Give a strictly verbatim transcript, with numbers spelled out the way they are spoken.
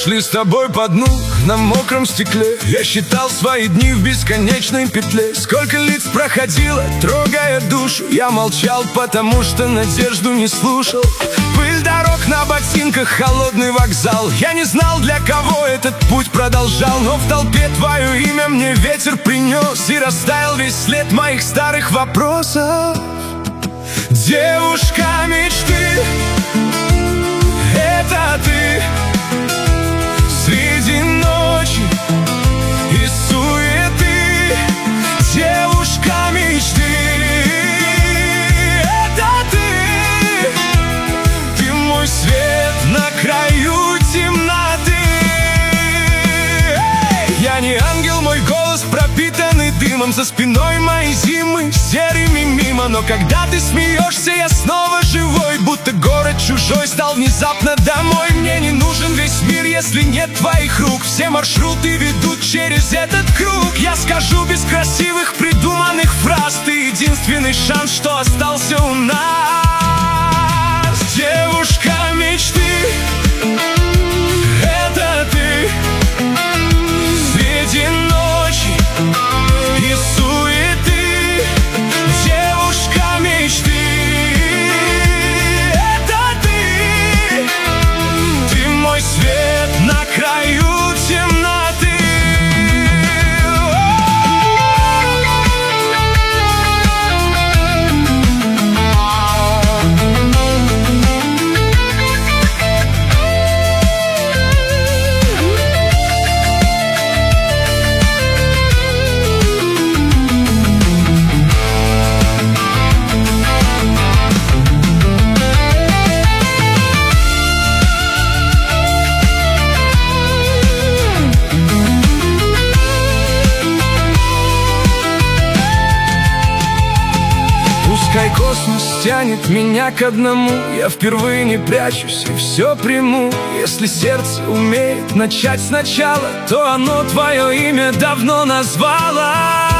шли с тобой по дну на мокром стекле. Я считал свои дни в бесконечной петле. Сколько лиц проходило, трогая душу. Я молчал, потому что надежду не слушал. Пыль дорог на ботинках, холодный вокзал. Я не знал, для кого этот путь продолжал. Но в толпе твое имя мне ветер принес, и растаял весь след моих старых вопросов. Девушка мечты, это ты. Среди ночи и суеты, девушка мечты, это ты. Ты мой свет на краю темноты. Я не ангел, мой голос пропитанный дымом. За спиной мои зимы серыми мимо. Но когда ты смеешься, я снова живой. Будто город чужой стал внезапно домой. Мне не нужен весь мир, если нет твоих рук. Все маршруты ведут через этот круг. Я скажу без красивых придуманных фраз: ты единственный шанс, что остался у нас. Девушка мечты, это ты. Среди ночи и суеты, девушка мечты, это ты. Ты мой свет на краю темноты. Пускай космос тянет меня к одному, я впервые не прячусь и все приму. Если сердце умеет начать сначала, то оно твое имя давно назвало.